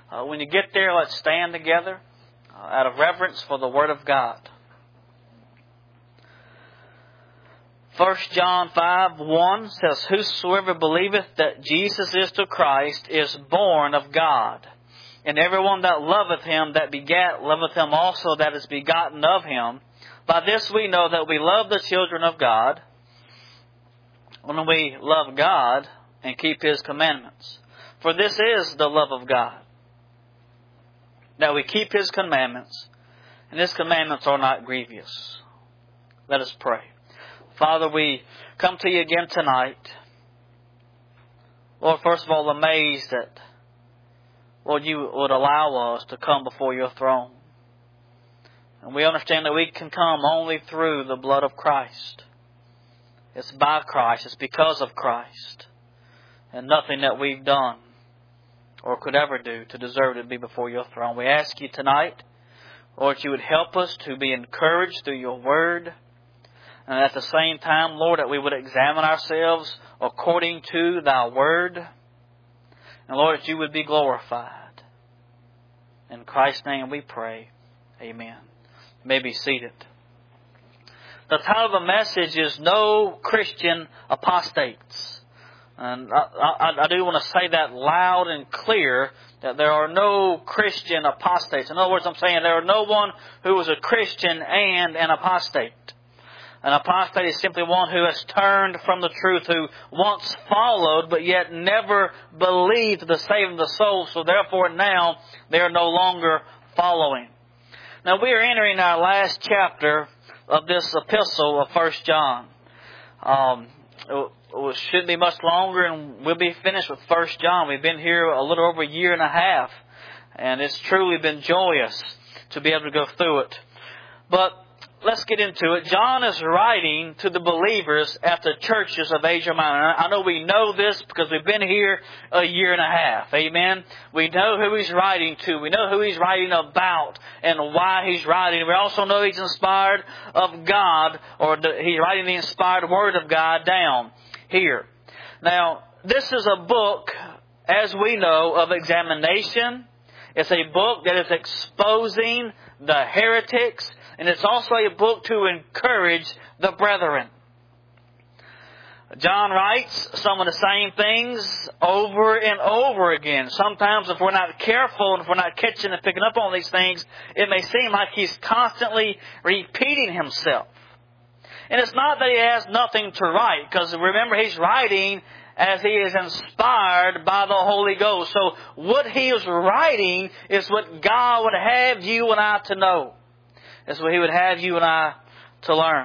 When you get there, let's stand together out of reverence for the Word of God. 1 John 5:1 says, Whosoever believeth that Jesus is the Christ is born of God. And everyone that loveth Him that begat loveth Him also that is begotten of Him. By this we know that we love the children of God, when we love God and keep His commandments. For this is the love of God, that we keep His commandments, and His commandments are not grievous. Let us pray. Father, we come to You again tonight. Lord, first of all, amazed that, Lord, You would allow us to come before Your throne. And we understand that we can come only through the blood of Christ. It's by Christ. It's because of Christ. And nothing that we've done or could ever do to deserve to be before Your throne. We ask You tonight, Lord, You would help us to be encouraged through Your Word. And at the same time, Lord, that we would examine ourselves according to Thy Word. And Lord, that You would be glorified. In Christ's name we pray. Amen. You may be seated. The title of the message is No Christian Apostates. And I do want to say that loud and clear, that there are no Christian apostates. In other words, I'm saying there are no one who is a Christian and an apostate. An apostate is simply one who has turned from the truth, who once followed but yet never believed the saving of the soul. So therefore now they are no longer following. Now we are entering our last chapter of this epistle of 1 John. It shouldn't be much longer and we'll be finished with 1 John. We've been here a little over a year and a half. And it's truly been joyous to be able to go through it. But let's get into it. John is writing to the believers at the churches of Asia Minor. I know we know this because we've been here a year and a half. Amen? We know who he's writing to. We know who he's writing about and why he's writing. We also know he's inspired of God, or he's writing the inspired Word of God down here. Now, this is a book, as we know, of examination. It's a book that is exposing the heretics. And it's also a book to encourage the brethren. John writes some of the same things over and over again. Sometimes if we're not careful and if we're not catching and picking up on these things, it may seem like he's constantly repeating himself. And it's not that he has nothing to write, because remember, he's writing as he is inspired by the Holy Ghost. So what he is writing is what God would have you and I to know. It's what He would have you and I to learn.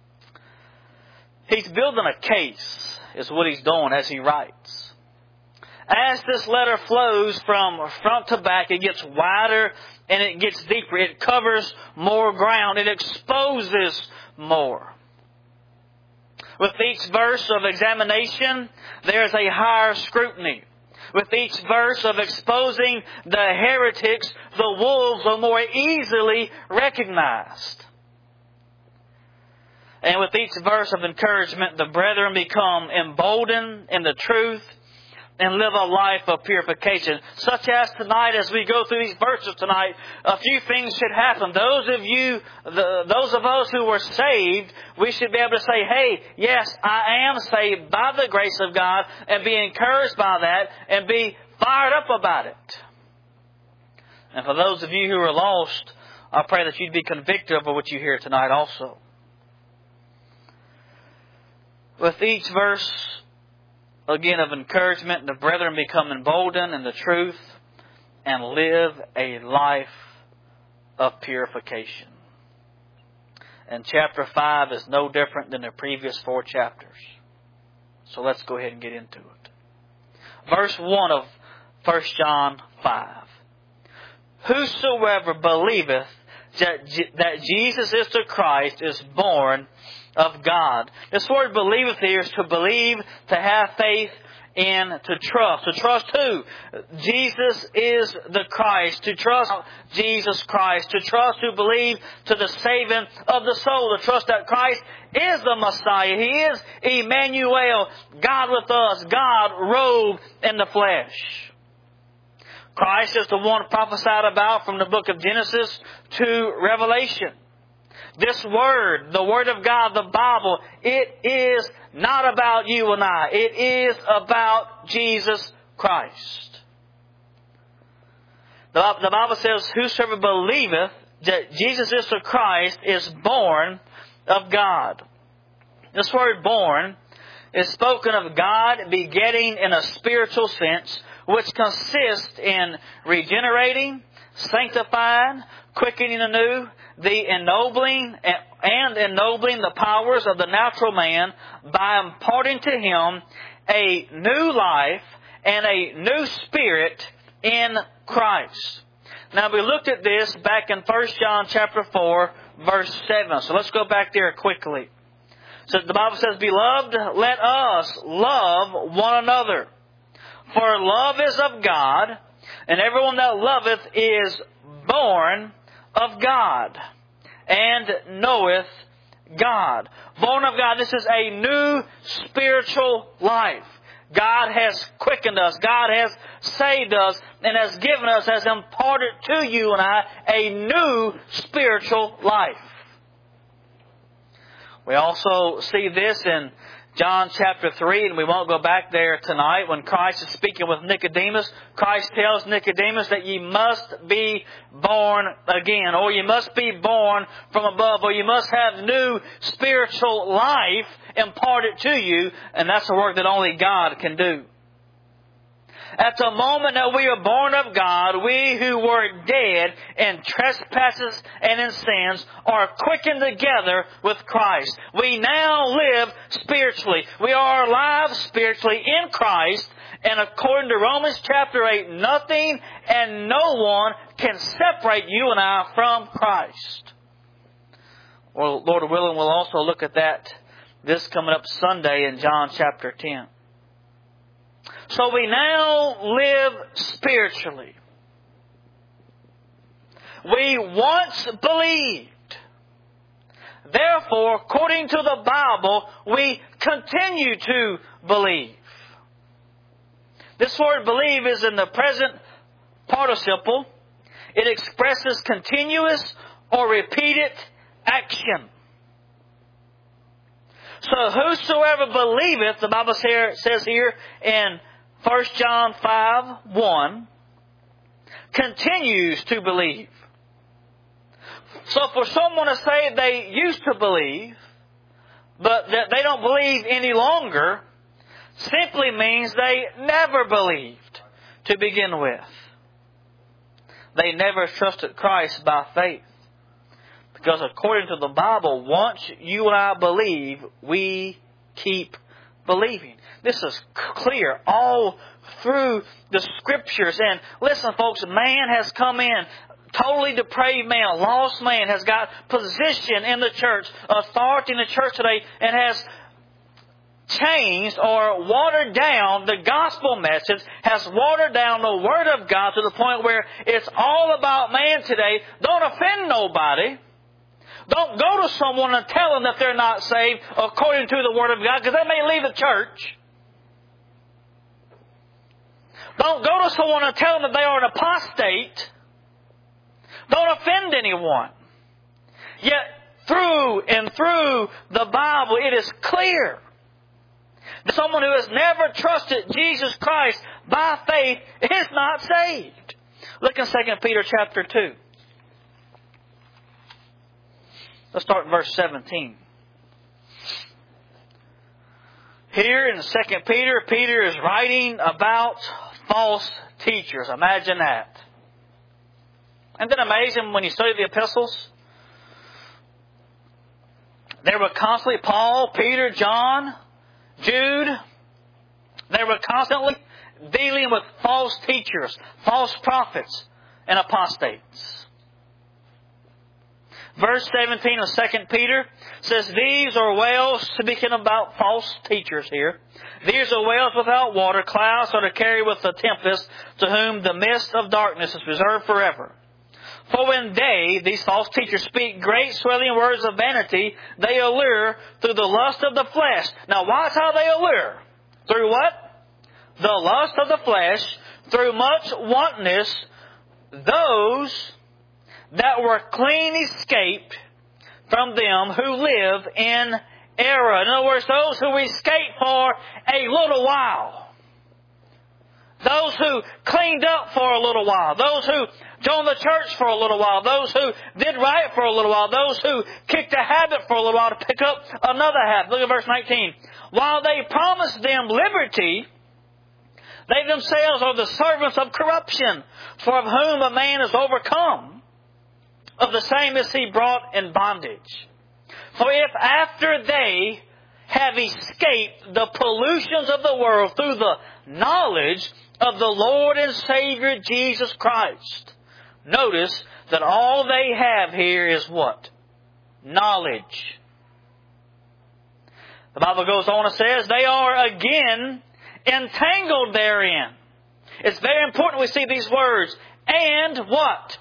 He's building a case, is what he's doing as he writes. As this letter flows from front to back, it gets wider and it gets deeper. It covers more ground. It exposes more. With each verse of examination, there's a higher scrutiny. With each verse of exposing the heretics, the wolves are more easily recognized. And with each verse of encouragement, the brethren become emboldened in the truth and live a life of purification. Such as tonight, as we go through these verses tonight, a few things should happen. Those of us who were saved, we should be able to say, hey, yes, I am saved by the grace of God, and be encouraged by that, and be fired up about it. And for those of you who are lost, I pray that you'd be convicted of what you hear tonight also. With each verse, again, of encouragement, the brethren become emboldened in the truth and live a life of purification. And chapter 5 is no different than the previous 4 chapters. So let's go ahead and get into it. Verse 1 of 1 John 5. Whosoever believeth that Jesus is the Christ is born of God. This word believeth here is to believe, to have faith, and to trust. To trust who? Jesus is the Christ. To trust Jesus Christ. To trust, to believe, to the saving of the soul. To trust that Christ is the Messiah. He is Emmanuel, God with us, God robed in the flesh. Christ is the one prophesied about from the book of Genesis to Revelation. This Word, the Word of God, the Bible, it is not about you and I. It is about Jesus Christ. The Bible says, whosoever believeth that Jesus is the Christ is born of God. This word born is spoken of God begetting in a spiritual sense, which consists in regenerating, sanctifying, quickening anew, the ennobling the powers of the natural man by imparting to him a new life and a new spirit in Christ. Now we looked at this back in 1 John chapter 4, verse 7. So let's go back there quickly. So the Bible says, Beloved, let us love one another. For love is of God, and everyone that loveth is born of God, and knoweth God. Born of God, this is a new spiritual life. God has quickened us. God has saved us and has given us, has imparted to you and I, a new spiritual life. We also see this in John chapter 3, and we won't go back there tonight. When Christ is speaking with Nicodemus, Christ tells Nicodemus that ye must be born again, or you must be born from above, or you must have new spiritual life imparted to you, and that's a work that only God can do. At the moment that we are born of God, we who were dead in trespasses and in sins are quickened together with Christ. We now live spiritually. We are alive spiritually in Christ. And according to Romans chapter 8, nothing and no one can separate you and I from Christ. Well, Lord willing, we'll also look at that this coming up Sunday in John chapter 10. So we now live spiritually. We once believed. Therefore, according to the Bible, we continue to believe. This word believe is in the present participle. It expresses continuous or repeated action. So whosoever believeth, the Bible says here in 1 John 5:1, continues to believe. So for someone to say they used to believe, but that they don't believe any longer, simply means they never believed to begin with. They never trusted Christ by faith. Because according to the Bible, once you and I believe, we keep believing. This is clear all through the Scriptures. And listen, folks, man has come in. Totally depraved man, a lost man, has got position in the church, authority in the church today, and has changed or watered down the gospel message, has watered down the Word of God to the point where it's all about man today. Don't offend nobody. Don't go to someone and tell them that they're not saved according to the Word of God, because they may leave the church. Don't go to someone and tell them that they are an apostate. Don't offend anyone. Yet, through and through the Bible, it is clear that someone who has never trusted Jesus Christ by faith is not saved. Look in 2 Peter chapter 2. Let's start in verse 17. Here in 2 Peter, Peter is writing about false teachers. Imagine that. Isn't that amazing when you study the epistles? There were constantly Paul, Peter, John, Jude. They were constantly dealing with false teachers, false prophets, and apostates. Verse 17 of 2 Peter says, These are wells, speaking about false teachers here. These are wells without water, clouds are to carry with the tempest, to whom the mist of darkness is reserved forever. For when they, these false teachers, speak great swelling words of vanity, they allure through the lust of the flesh. Now watch how they allure. Through what? The lust of the flesh, through much wantonness, those that were clean escaped from them who live in error. In other words, those who escaped for a little while. Those who cleaned up for a little while. Those who joined the church for a little while. Those who did right for a little while. Those who kicked a habit for a little while to pick up another habit. Look at verse 19. While they promised them liberty, they themselves are the servants of corruption, for of whom a man is overcome, of the same is he brought in bondage. For if after they have escaped the pollutions of the world through the knowledge of the Lord and Savior Jesus Christ. Notice that all they have here is what? Knowledge. The Bible goes on and says they are again entangled therein. It's very important we see these words. And what?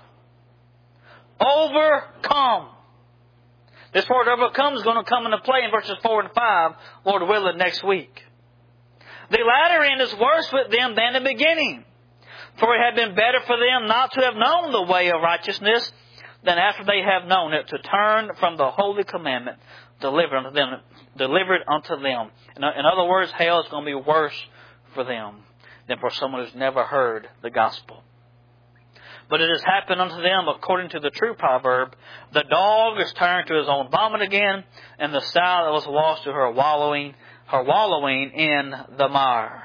Overcome. This word overcome is going to come into play in verses 4 and 5, Lord willing, next week. The latter end is worse with them than the beginning. For it had been better for them not to have known the way of righteousness than after they have known it, to turn from the holy commandment delivered unto them. In other words, hell is going to be worse for them than for someone who's never heard the gospel. But it has happened unto them according to the true proverb, the dog is turned to his own vomit again, and the sow that was washed to her wallowing in the mire.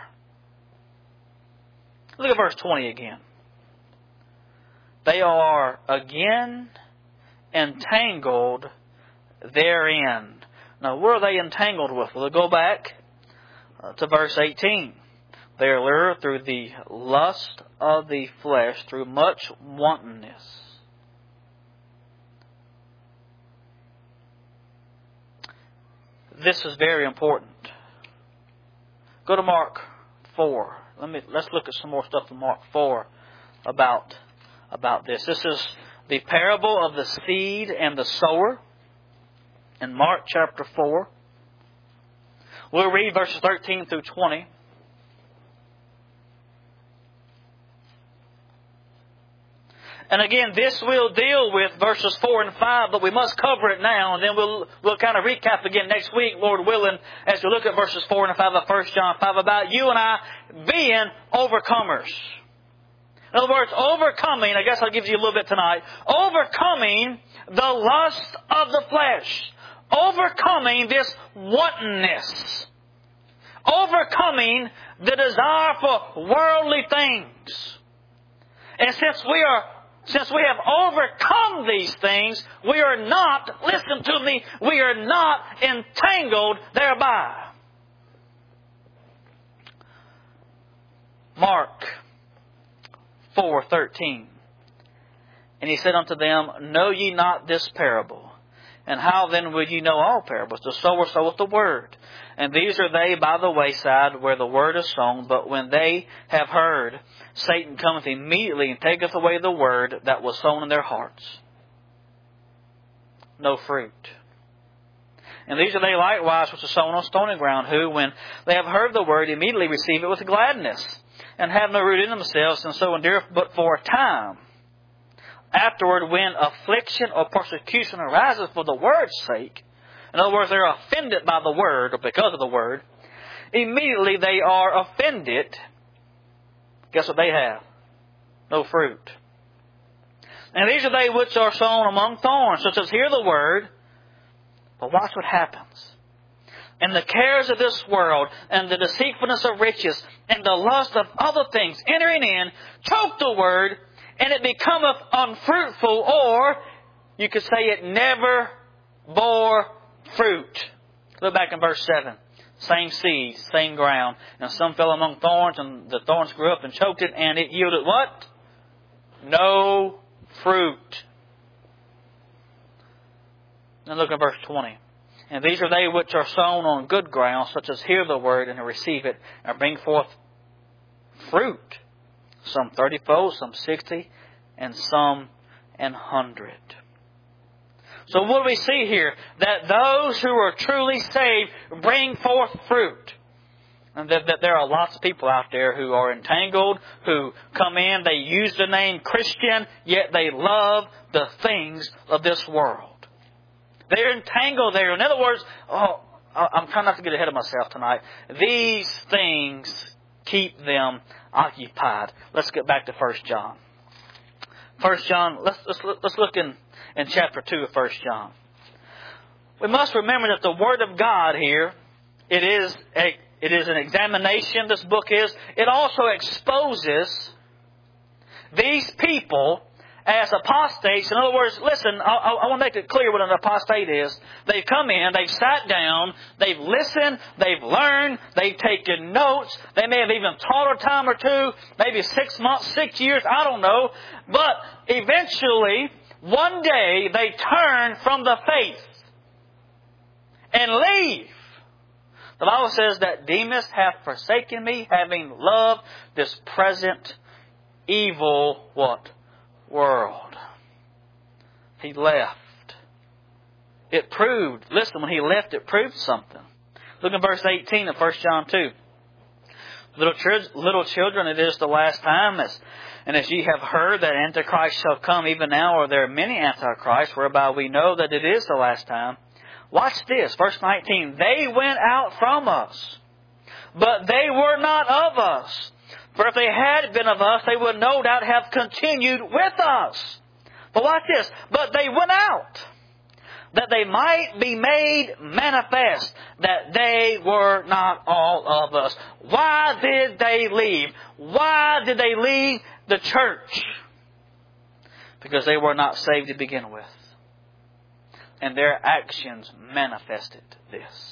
Look at verse 20 again. They are again entangled therein. Now, where are they entangled with? Well, go back to verse 18. They are lured through the lust of the flesh, through much wantonness. This is very important. Go to Mark 4. Let's look at some more stuff in Mark 4 about this. This is the parable of the seed and the sower in Mark chapter 4. We'll read verses 13 through 20. And again, this will deal with verses 4 and 5, but we must cover it now, and then we'll kind of recap again next week, Lord willing, as we look at verses 4 and 5 of 1 John 5 about you and I being overcomers. In other words, overcoming, I guess I'll give you a little bit tonight, overcoming the lust of the flesh, overcoming this wantonness, overcoming the desire for worldly things. And since we have overcome these things, we are not, listen to me, we are not entangled thereby. Mark 4:13. And he said unto them, know ye not this parable? And how then would ye know all parables? The sower soweth the word. And these are they by the wayside where the word is sown. But when they have heard, Satan cometh immediately and taketh away the word that was sown in their hearts. No fruit. And these are they likewise which are sown on stony ground, who, when they have heard the word, immediately receive it with gladness, and have no root in themselves, and so endure but for a time. Afterward, when affliction or persecution arises for the word's sake, in other words, they're offended by the word, or because of the word, immediately they are offended. Guess what they have? No fruit. And these are they which are sown among thorns, such as hear the word, but watch what happens. And the cares of this world, and the deceitfulness of riches, and the lust of other things entering in, choke the word, and it becometh unfruitful, or you could say it never bore fruit. Look back in verse 7. Same seed, same ground. And some fell among thorns, and the thorns grew up and choked it, and it yielded what? No fruit. Now look at verse 20. And these are they which are sown on good ground, such as hear the word and receive it, and bring forth fruit. Some 30-fold, some 60, and some 100. So what do we see here? That those who are truly saved bring forth fruit. And that there are lots of people out there who are entangled, who come in, they use the name Christian, yet they love the things of this world. They're entangled there. In other words, I'm trying not to get ahead of myself tonight. These things keep them occupied. Let's get back to 1 John. 1 John, let's look in chapter 2 of 1 John. We must remember that the Word of God here, it is an examination, this book is. It also exposes these people as apostates. In other words, listen, I want to make it clear what an apostate is. They've come in, they've sat down, they've listened, they've learned, they've taken notes. They may have even taught a time or two, maybe 6 months, 6 years, I don't know. But eventually, one day, they turn from the faith and leave. The Bible says that Demas hath forsaken me, having loved this present evil, what? World. He left. It proved, listen, when he left, it proved something. Look at verse 18 of 1 John 2. Little children, it is the last time, and as ye have heard that Antichrist shall come, even now are there many Antichrists, whereby we know that it is the last time. Watch this, verse 19. They went out from us, but they were not of us. For if they had been of us, they would no doubt have continued with us. But watch this. But they went out, that they might be made manifest, that they were not all of us. Why did they leave? Why did they leave the church? Because they were not saved to begin with. And their actions manifested this.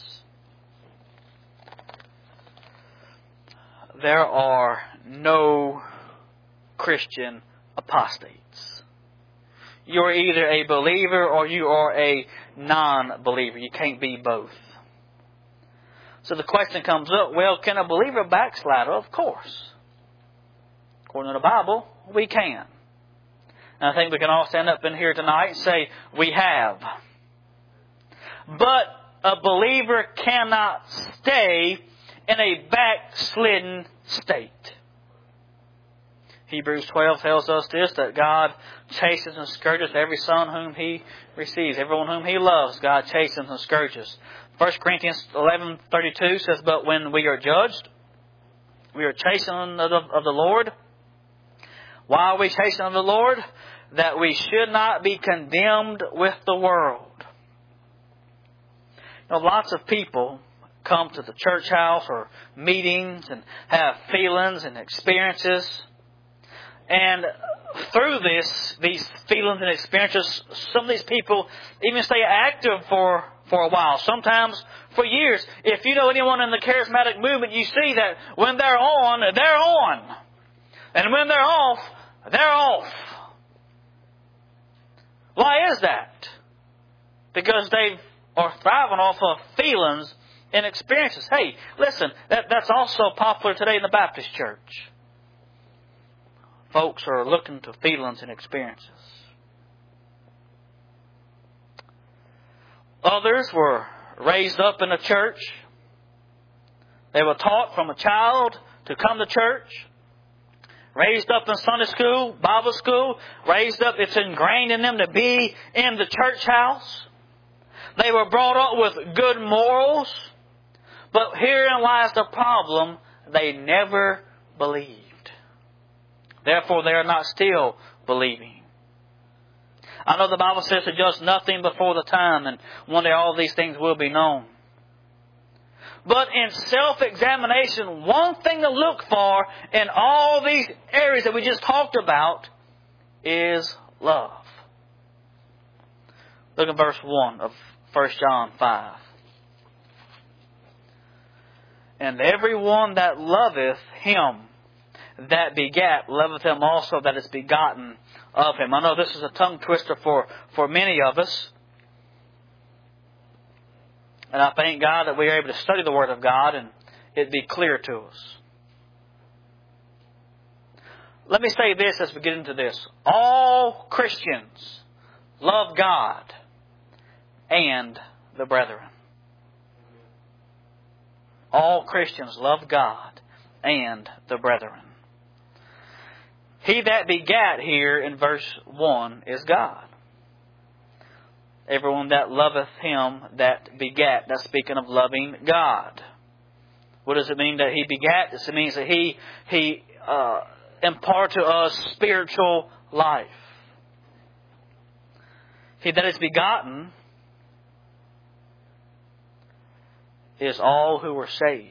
There are no Christian apostates. You're either a believer or you are a non-believer. You can't be both. So the question comes up, well, can a believer backslide? Of course. According to the Bible, we can. And I think we can all stand up in here tonight and say, we have. But a believer cannot stay in a backslidden state. Hebrews 12 tells us this, that God chastens and scourges every son whom He receives. Everyone whom He loves, God chastens and scourges. 1 Corinthians 11:32 says, but when we are judged, we are chastened of the Lord. Why are we chastened of the Lord? That we should not be condemned with the world. You know, lots of people come to the church house or meetings and have feelings and experiences. And through these feelings and experiences, some of these people even stay active for a while, sometimes for years. If you know anyone in the charismatic movement, you see that when they're on, they're on. And when they're off, they're off. Why is that? Because they are thriving off of feelings and experiences. Hey, listen, that's also popular today in the Baptist church. Folks are looking to feelings and experiences. Others were raised up in the church. They were taught from a child to come to church. Raised up in Sunday school, Bible school. Raised up, it's ingrained in them to be in the church house. They were brought up with good morals. But herein lies the problem. They never believed. Therefore, they are not still believing. I know the Bible says to judge nothing before the time, and one day all these things will be known. But in self-examination, one thing to look for in all these areas that we just talked about is love. Look at verse 1 of 1 John 5. And everyone that loveth Him that begat, loveth Him also that is begotten of Him. I know this is a tongue twister for many of us. And I thank God that we are able to study the Word of God and it be clear to us. Let me say this as we get into this. All Christians love God and the brethren. all Christians love God and the brethren. He that begat here in verse 1 is God. Everyone that loveth Him that begat. That's speaking of loving God. What does it mean that He begat? It means that He impart to us spiritual life. He that is begotten is all who are saved.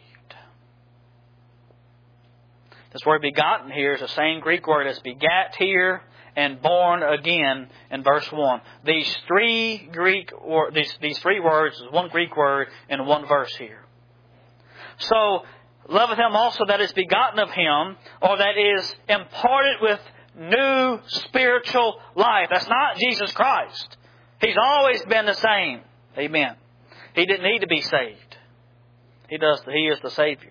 This word begotten here is the same Greek word as begat here and born again in verse 1. These three words is one Greek word in one verse here. So, loveth Him also that is begotten of Him, or that is imparted with new spiritual life. That's not Jesus Christ. He's always been the same. Amen. He didn't need to be saved. He is the Savior.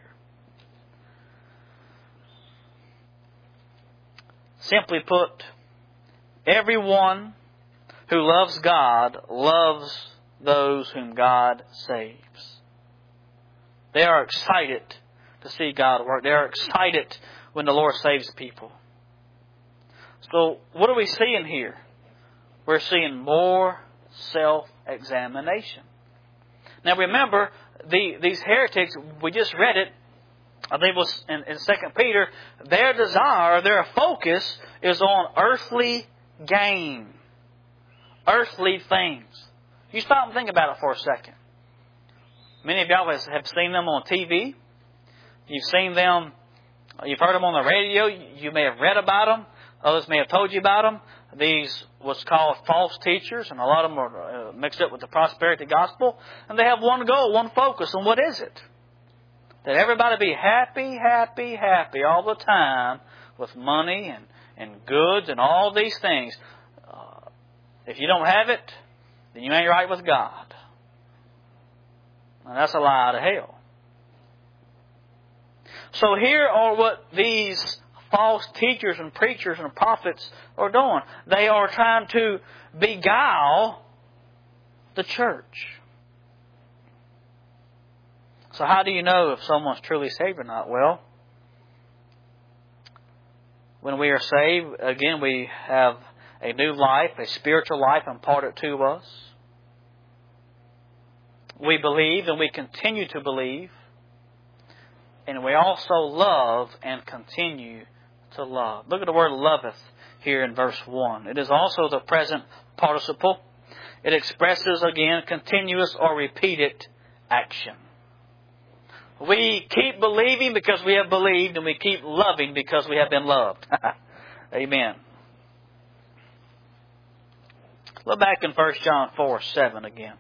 Simply put, everyone who loves God loves those whom God saves. They are excited to see God work. They are excited when the Lord saves people. So, what are we seeing here? We're seeing more self-examination. Now remember, these heretics, we just read it, I think it was in 2 Peter, their desire, their focus is on earthly gain. Earthly things. You stop and think about it for a second. Many of y'all have seen them on TV. You've seen them, you've heard them on the radio. You may have read about them. Others may have told you about them. These what's called false teachers, and a lot of them are mixed up with the prosperity gospel. And they have one goal, one focus. And what is it? That everybody be happy, happy, happy all the time with money and goods and all these things. If you don't have it, then you ain't right with God. And that's a lie out of hell. So here are what these false teachers and preachers and prophets are doing. They are trying to beguile the church. So how do you know if someone's truly saved or not? Well, when we are saved, again, we have a new life, a spiritual life imparted to us. We believe and we continue to believe. And we also love and continue to love. Look at the word loveth here in verse 1. It is also the present participle. It expresses, again, continuous or repeated action. We keep believing because we have believed, and we keep loving because we have been loved. Amen. Look back in 1 John 4:7 again.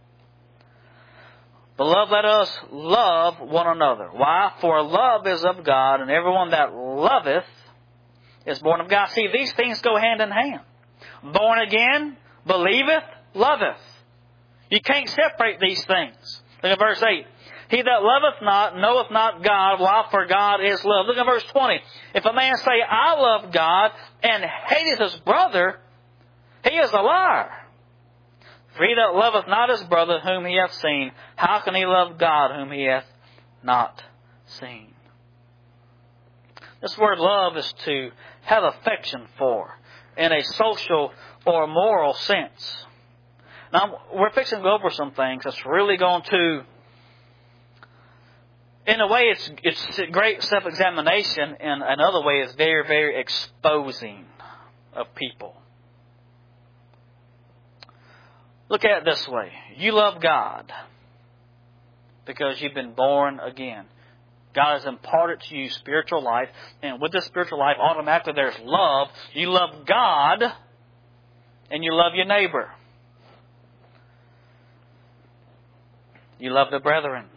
Beloved, let us love one another. Why? For love is of God, and everyone that loveth is born of God. See, these things go hand in hand. Born again, believeth, loveth. You can't separate these things. Look at verse 8. He that loveth not knoweth not God. Why? For God is love. Look at verse 20. If a man say, I love God, and hateth his brother, he is a liar. For he that loveth not his brother whom he hath seen, how can he love God whom he hath not seen? This word love is to have affection for in a social or moral sense. Now, we're fixing to go over some things that's really going to, in a way, it's great self-examination. In another way, it's very, very exposing of people. Look at it this way. You love God because you've been born again. God has imparted to you spiritual life. And with this spiritual life, automatically there's love. You love God and you love your neighbor. You love the brethren.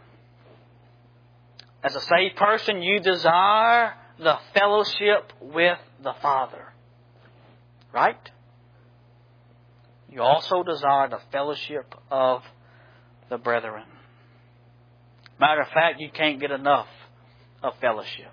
As a saved person, you desire the fellowship with the Father. Right? You also desire the fellowship of the brethren. Matter of fact, you can't get enough of fellowship.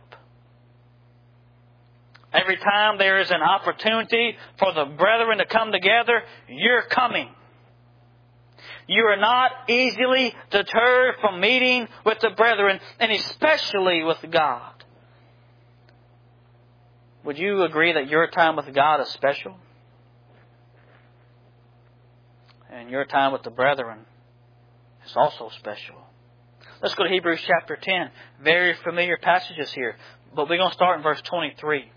Every time there is an opportunity for the brethren to come together, you're coming. You are not easily deterred from meeting with the brethren, and especially with God. Would you agree that your time with God is special? And your time with the brethren is also special. Let's go to Hebrews chapter 10. Very familiar passages here. But we're going to start in verse 23.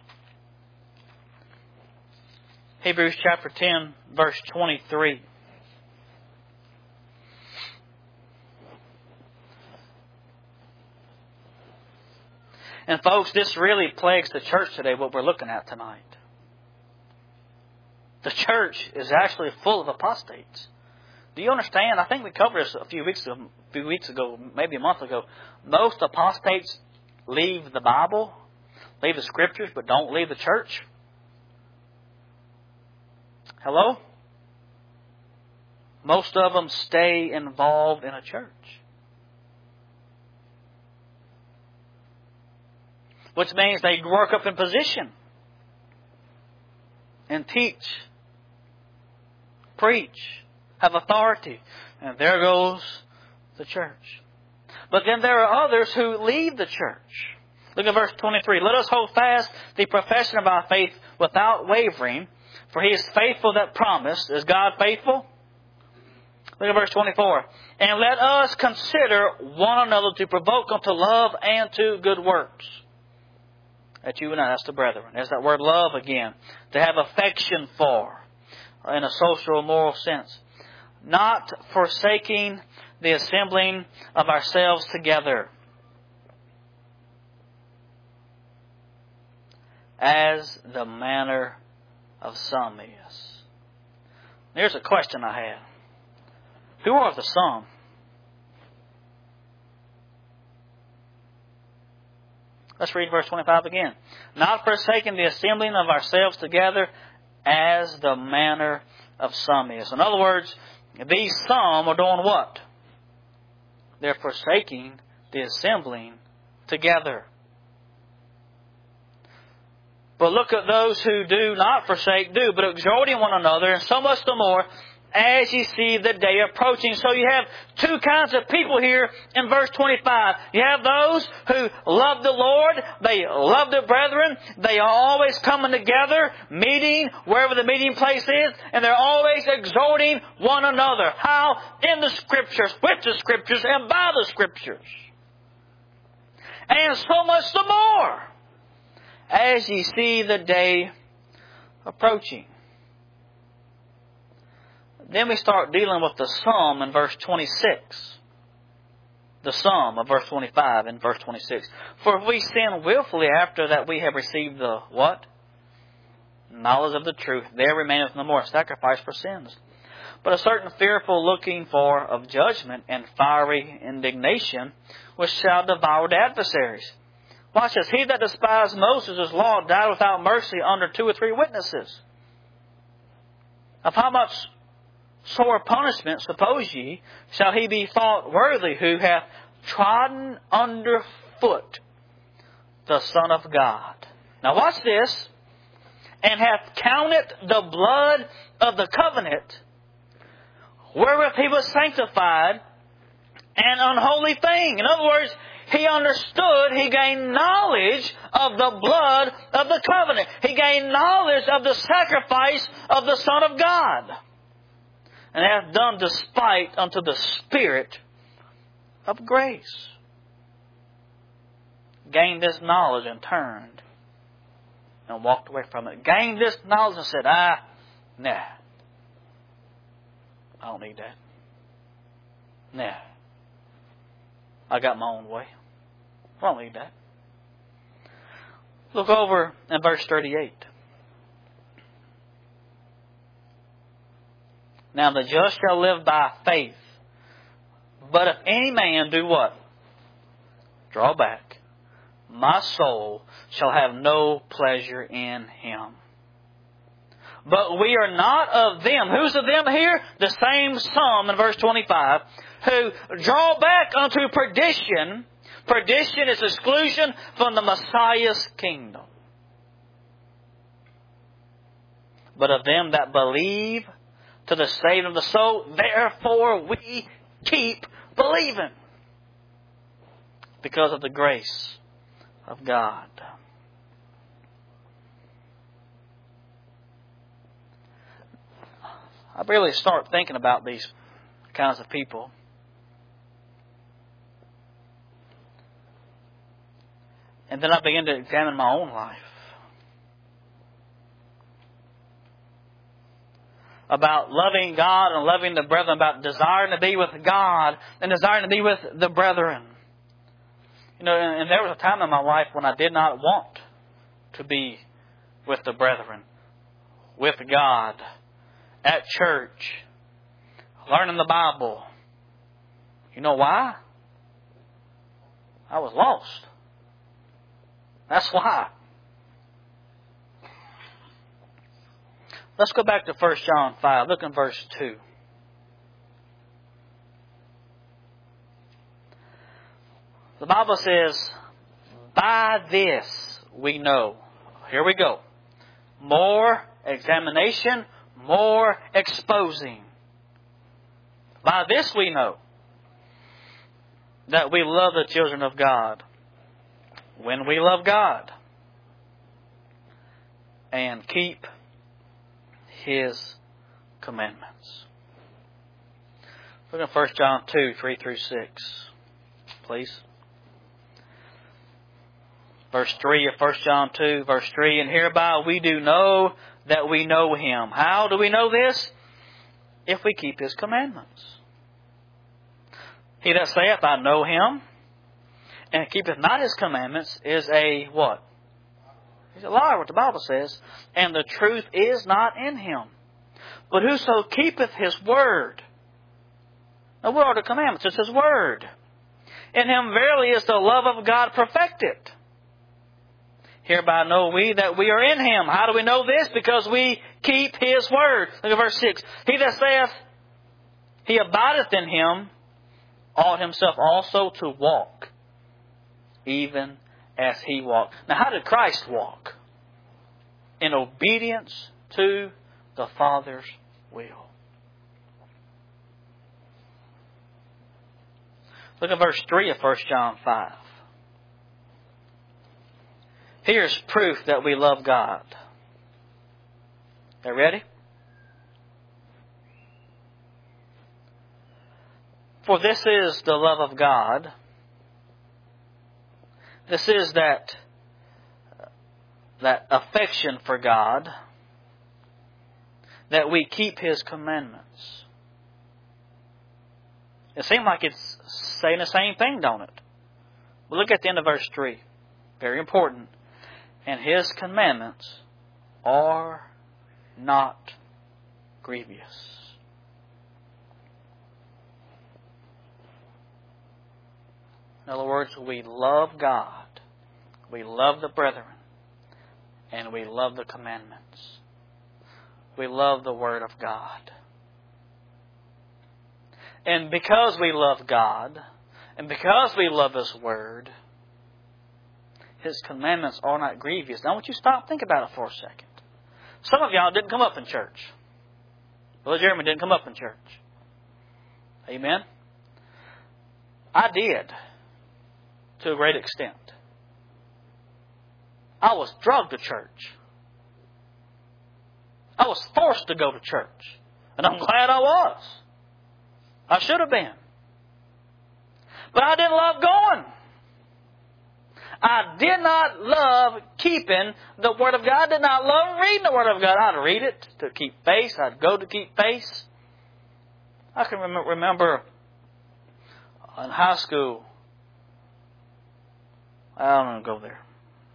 Hebrews chapter 10, verse 23. And folks, this really plagues the church today, what we're looking at tonight. The church is actually full of apostates. Do you understand? I think we covered this a few weeks ago, maybe a month ago. Most apostates leave the Bible, leave the Scriptures, but don't leave the church. Hello? Most of them stay involved in a church. Which means they work up in position and teach, preach, have authority. And there goes the church. But then there are others who leave the church. Look at verse 23. Let us hold fast the profession of our faith without wavering, for He is faithful that promised. Is God faithful? Look at verse 24. And let us consider one another to provoke unto love and to good works. That you and I, that's the brethren. There's that word love again. To have affection for, in a social or moral sense. Not forsaking the assembling of ourselves together, as the manner of some is. There's a question I had. Who are the some? Let's read verse 25 again. Not forsaking the assembling of ourselves together, as the manner of some is. In other words, these some are doing what? They're forsaking the assembling together. But look at those who do not forsake, but exhorting one another, and so much the more, as you see the day approaching. So you have two kinds of people here in verse 25. You have those who love the Lord, they love their brethren, they are always coming together, meeting wherever the meeting place is, and they're always exhorting one another. How? In the Scriptures, with the Scriptures, and by the Scriptures. And so much the more, as ye see the day approaching. Then we start dealing with the sum in verse 26. The sum of verse 25 and verse 26. For if we sin willfully after that we have received the what? Knowledge of the truth, there remaineth no more sacrifice for sins, but a certain fearful looking for of judgment and fiery indignation, which shall devour the adversaries. Watch this. He that despised Moses' law died without mercy under 2 or 3 witnesses. Of how much sore punishment, suppose ye, shall he be thought worthy who hath trodden under foot the Son of God? Now watch this. And hath counted the blood of the covenant, wherewith he was sanctified, an unholy thing. In other words, he understood, he gained knowledge of the blood of the covenant. He gained knowledge of the sacrifice of the Son of God. And hath done despite unto the Spirit of grace. Gained this knowledge and turned and walked away from it. Gained this knowledge and said, nah. I don't need that. Nah. I got my own way. I don't need that. Look over in verse 38. Now the just shall live by faith. But if any man do what? Draw back. My soul shall have no pleasure in him. But we are not of them. Who's of them here? The same some in verse 25. Who draw back unto perdition. Perdition is exclusion from the Messiah's kingdom. But of them that believe to the saving of the soul. Therefore we keep believing. Because of the grace of God. I really start thinking about these kinds of people. And then I begin to examine my own life. About loving God and loving the brethren. About desiring to be with God and desiring to be with the brethren. You know, and there was a time in my life when I did not want to be with the brethren, with God, at church, learning the Bible. You know why? I was lost. That's why. Let's go back to 1 John 5. Look in verse 2. The Bible says, by this we know. Here we go. More examination, more exposing. By this we know that we love the children of God. When we love God and keep His commandments. Look at 1 John 2, 3 through 6, please. Verse 3 of 1 John 2, verse 3, and hereby we do know that we know Him. How do we know this? If we keep His commandments. He that saith, I know Him, and keepeth not His commandments, is a what? He's a liar, what the Bible says. And the truth is not in him. But whoso keepeth His word. Now what are the commandments? It's His word. In Him verily is the love of God perfected. Hereby know we that we are in Him. How do we know this? Because we keep His word. Look at verse 6. He that saith, he abideth in Him, ought himself also to walk, even as He walked. Now how did Christ walk? In obedience to the Father's will. Look at verse 3 of 1 John 5. Here's proof that we love God. Are you ready? For this is the love of God. This is that affection for God, that we keep His commandments. It seems like it's saying the same thing, don't it? But look at the end of verse 3. Very important. And His commandments are not grievous. In other words, we love God, we love the brethren, and we love the commandments. We love the Word of God. And because we love God, and because we love His Word, His commandments are not grievous. Now I want you to stop and think about it for a second. Some of y'all didn't come up in church. Brother Jeremy didn't come up in church. Amen? I did. To a great extent. I was drugged to church. I was forced to go to church. And I'm glad I was. I should have been. But I didn't love going. I did not love keeping the Word of God. I did not love reading the Word of God. I'd read it to keep pace. I'd go to keep pace. I can remember in high school. I don't want to go there.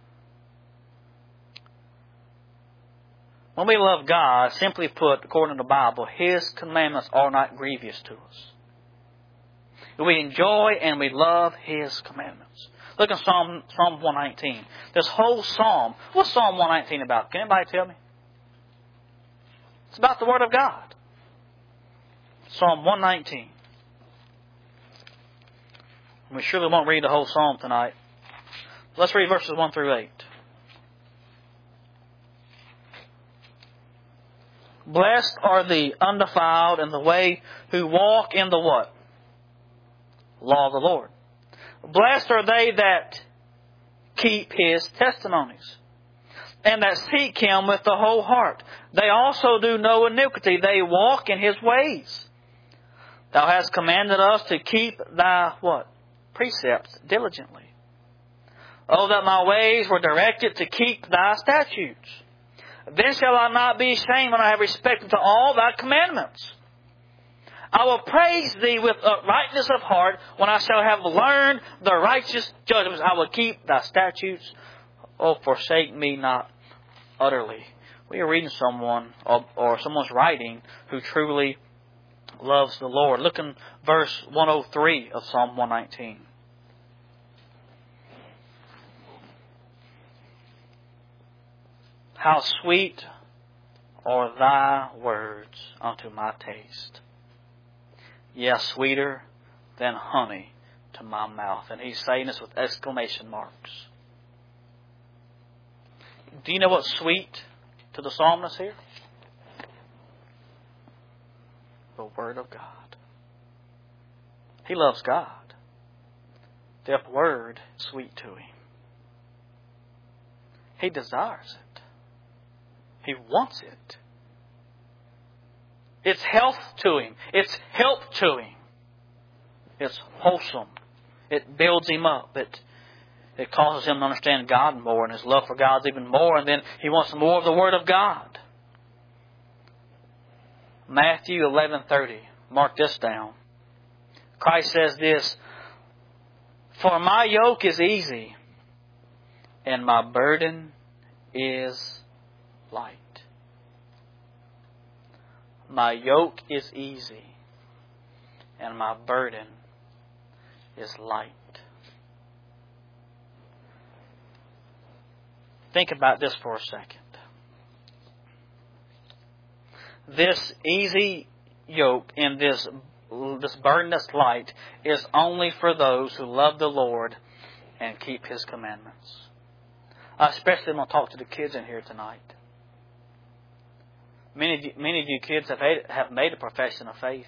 When we love God, simply put, according to the Bible, His commandments are not grievous to us. We enjoy and we love His commandments. Look at Psalm 119. This whole psalm. What's Psalm 119 about? Can anybody tell me? It's about the Word of God. Psalm 119. We surely won't read the whole psalm tonight. Let's read verses 1 through 8. Blessed are the undefiled in the way who walk in the what? Law of the Lord. Blessed are they that keep His testimonies, and that seek Him with the whole heart. They also do no iniquity. They walk in His ways. Thou hast commanded us to keep Thy what? Precepts diligently. Oh, that my ways were directed to keep Thy statutes. Then shall I not be ashamed when I have respect to all Thy commandments. I will praise Thee with uprightness of heart when I shall have learned the righteous judgments. I will keep Thy statutes. Oh, forsake me not utterly. We are reading someone, or someone's writing, who truly loves the Lord. Look in verse 103 of Psalm 119. How sweet are Thy words unto my taste. Yes, sweeter than honey to my mouth. And he's saying this with exclamation marks. Do you know what's sweet to the psalmist here? The Word of God. He loves God. The Word is sweet to him. He desires it. He wants it. It's health to him. It's help to him. It's wholesome. It builds him up. It causes him to understand God more, and his love for God is even more, and then he wants more of the Word of God. Matthew 11:30. Mark this down. Christ says this, For my yoke is easy, and my burden is light. My yoke is easy, and my burden is light. Think about this for a second. This easy yoke and this burden that's light is only for those who love the Lord and keep His commandments. Especially, I'm going to talk to the kids in here tonight. Many of you kids have made a profession of faith.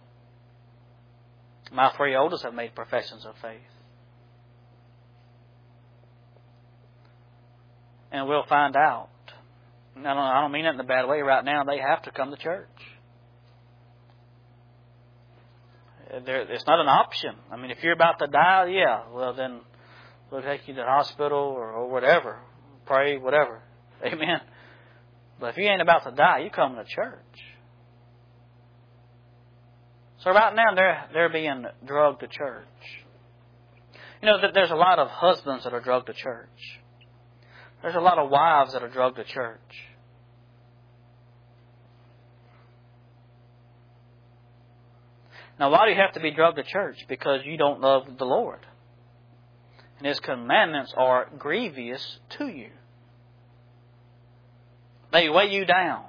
My 3 oldest have made professions of faith. And we'll find out. I don't mean it in a bad way right now. They have to come to church. It's not an option. I mean, if you're about to die, yeah, well then we'll take you to the hospital or whatever. Pray, whatever. Amen. But if you ain't about to die, you come to church. So right now they're being drugged to church. You know that there's a lot of husbands that are drugged to church. There's a lot of wives that are drugged to church. Now, why do you have to be drugged to church? Because you don't love the Lord. And His commandments are grievous to you. They weigh you down.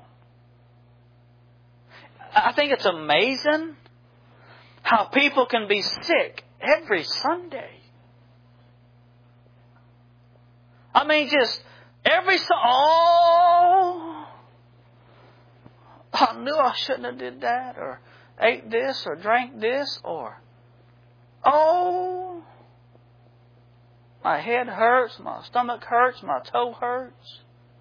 I think it's amazing how people can be sick every Sunday. I mean, just every I knew I shouldn't have did that, or ate this, or drank this, or my head hurts, my stomach hurts, my toe hurts.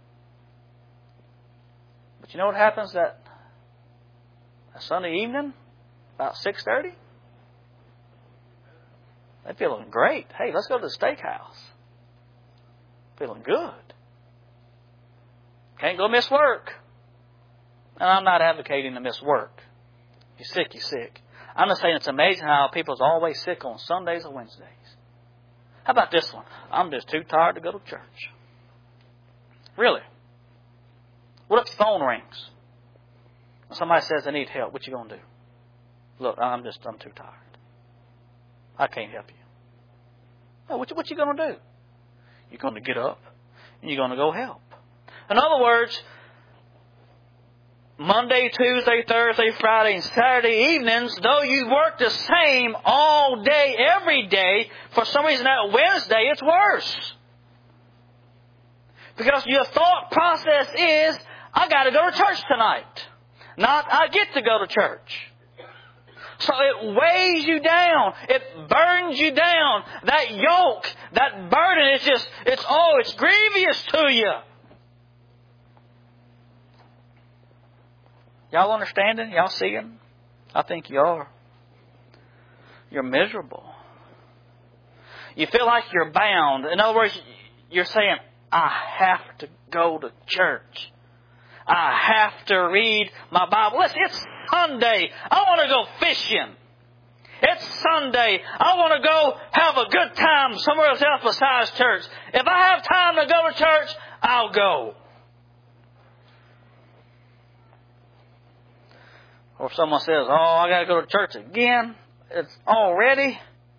But you know what happens that Sunday evening, about 6:30? They're feeling great. Hey, let's go to the steakhouse. Feeling good. Can't go miss work. And I'm not advocating to miss work. You're sick, you're sick. I'm just saying it's amazing how people's always sick on Sundays or Wednesdays. How about this one? I'm just too tired to go to church. Really? What if the phone rings? When somebody says they need help, what you going to do? Look, I'm too tired. I can't help you. Oh, what you going to do? You're going to get up and you're going to go help. In other words, Monday, Tuesday, Thursday, Friday, and Saturday evenings, though you work the same all day, every day, for some reason that Wednesday it's worse. Because your thought process is, I got to go to church tonight. Not, I get to go to church. So it weighs you down. It burns you down. That yoke, that burden is just, it's grievous to you. Y'all understanding? Y'all seeing? I think you are. You're miserable. You feel like you're bound. In other words, you're saying, I have to go to church. I have to read my Bible. Listen, it's Sunday. I want to go fishing. It's Sunday. I want to go have a good time somewhere else besides church. If I have time to go to church, I'll go. Or if someone says, oh, I got to go to church again. It's already.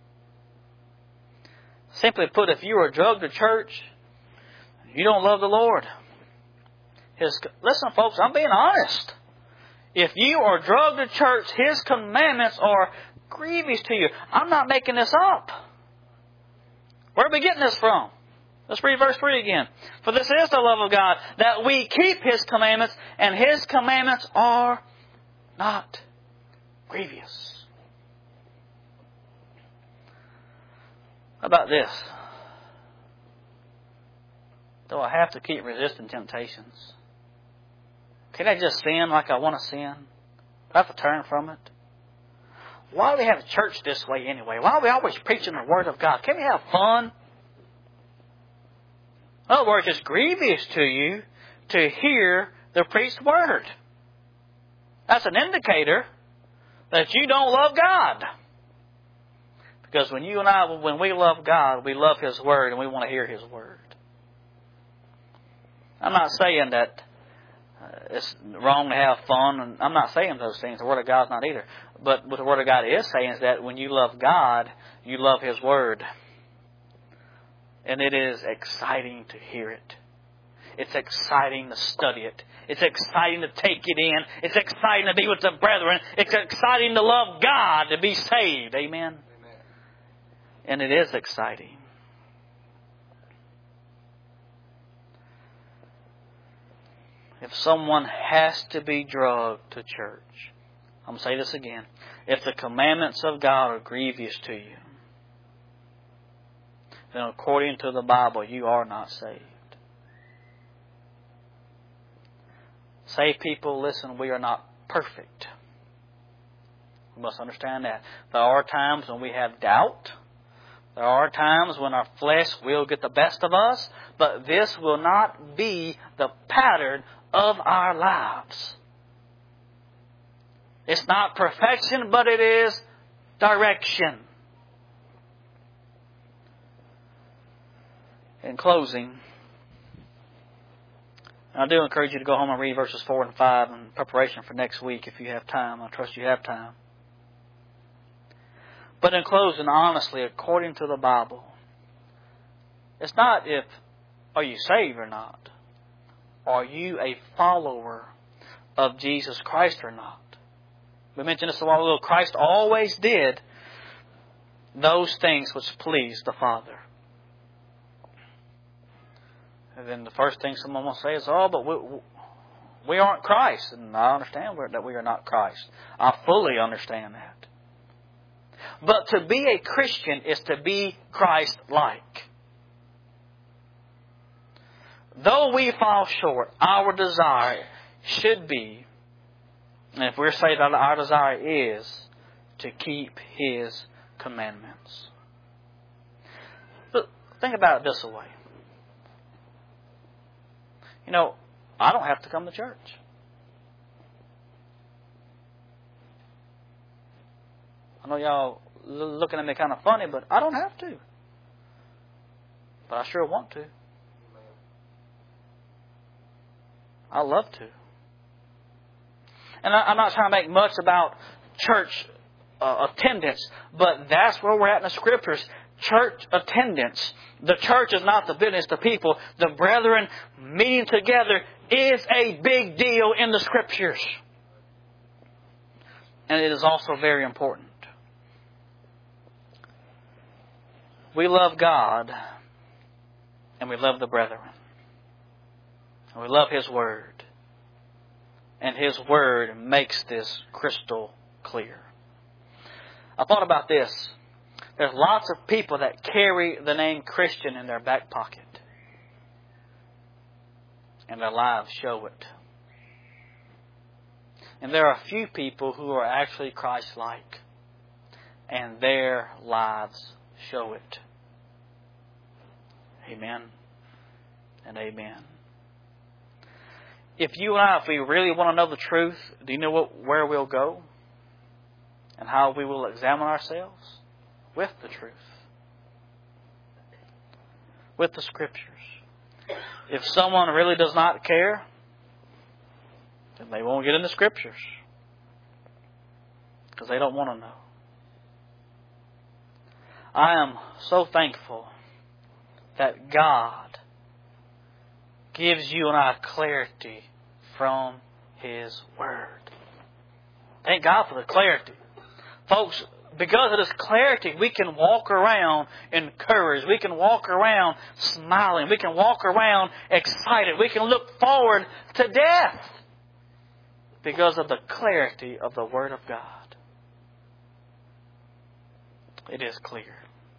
Simply put, if you are drugged to church, you don't love the Lord. Listen, folks, I'm being honest. If you are drugged to church, His commandments are grievous to you. I'm not making this up. Where are we getting this from? Let's read verse 3 again. For this is the love of God, that we keep His commandments, and His commandments are not grievous. How about this? Do I have to keep resisting temptations? Can I just sin like I want to sin? Do I have to turn from it? Why do we have a church this way anyway? Why are we always preaching the Word of God? Can we have fun? In other words, it's grievous to you to hear the preached Word. That's an indicator that you don't love God. Because when you and I, when we love God, we love His Word and we want to hear His Word. I'm not saying that it's wrong to have fun, and I'm not saying those things. The Word of God's not either. But what the Word of God is saying is that when you love God, you love His Word. And it is exciting to hear it. It's exciting to study it. It's exciting to take it in. It's exciting to be with the brethren. It's exciting to love God, to be saved. Amen? And it is exciting. If someone has to be drugged to church, I'm going to say this again. If the commandments of God are grievous to you, then according to the Bible, you are not saved. Saved people, listen, we are not perfect. We must understand that. There are times when we have doubt. There are times when our flesh will get the best of us, but this will not be the pattern of our lives. It's not perfection, but it is direction. In closing, I do encourage you to go home and read verses 4 and 5 in preparation for next week if you have time. I trust you have time. But in closing, honestly, according to the Bible, it's not if are you saved or not. Are you a follower of Jesus Christ or not? We mentioned this a while ago. Christ always did those things which pleased the Father. And then the first thing someone will say is, oh, but we aren't Christ. And I understand that we are not Christ. I fully understand that. But to be a Christian is to be Christ-like. Though we fall short, our desire should be, and if we're saved, our desire is to keep His commandments. But think about it this way. You know, I don't have to come to church. I know y'all looking at me kind of funny, but I don't have to. But I sure want to. I love to. And I'm not trying to make much about church attendance, but that's where we're at in the Scriptures. Church attendance. The church is not the business, the people. The brethren meeting together is a big deal in the Scriptures. And it is also very important. We love God and we love the brethren. And we love His Word. And His Word makes this crystal clear. I thought about this. There's lots of people that carry the name Christian in their back pocket. And their lives show it. And there are a few people who are actually Christ-like. And their lives show it. Amen and amen. If you and I, if we really want to know the truth, do you know where we'll go? And how we will examine ourselves? With the truth. With the Scriptures. If someone really does not care, then they won't get in the Scriptures. Because they don't want to know. I am so thankful that God gives you and I clarity from His Word. Thank God for the clarity. Folks, because of this clarity, we can walk around encouraged. We can walk around smiling. We can walk around excited. We can look forward to death because of the clarity of the Word of God. It is clear.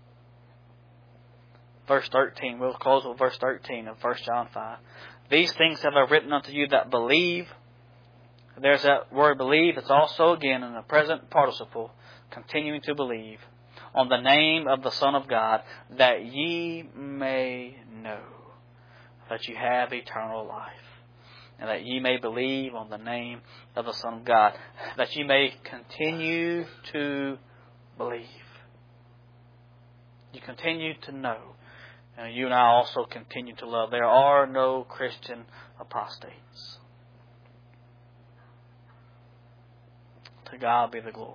Verse 13, we'll close with verse 13 of 1 John 5. These things have I written unto you that believe. There's that word believe. It's also again in the present participle, continuing to believe on the name of the Son of God, that ye may know that you have eternal life. And that ye may believe on the name of the Son of God. That ye may continue to believe. You continue to know. And you and I also continue to love. There are no Christian apostates. To God be the glory.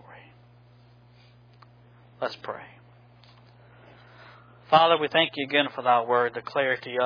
Let's pray. Father, we thank you again for thy word, the clarity of